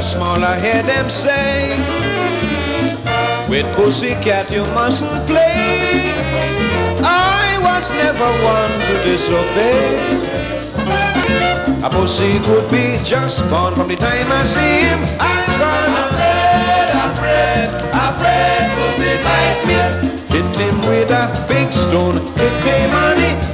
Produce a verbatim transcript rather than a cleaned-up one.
small, I hear them say, with pussycat you mustn't play. I was never one to disobey. A pussy could be just born from the time I see him. I'm gonna afraid, afraid, afraid pussy might be. Hit him with a big stone, it pay money.